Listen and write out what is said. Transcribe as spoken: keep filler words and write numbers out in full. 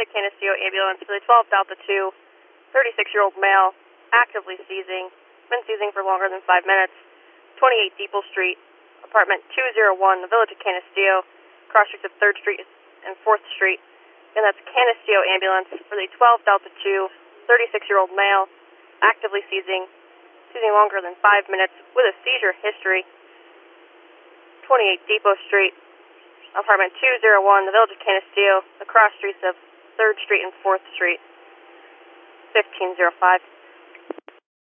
United Canisteo ambulance for the twelve Delta two, thirty-six-year-old male, actively seizing, been seizing for longer than five minutes, twenty-eight Depot Street, apartment two oh one, the Village of Canisteo, cross streets of third Street and fourth Street. And that's Canisteo ambulance for the twelve Delta two, thirty-six-year-old male, actively seizing, seizing longer than five minutes with a seizure history, twenty-eight Depot Street, apartment two oh one, the Village of Canisteo, the cross streets of third Street and fourth Street, fifteen oh five.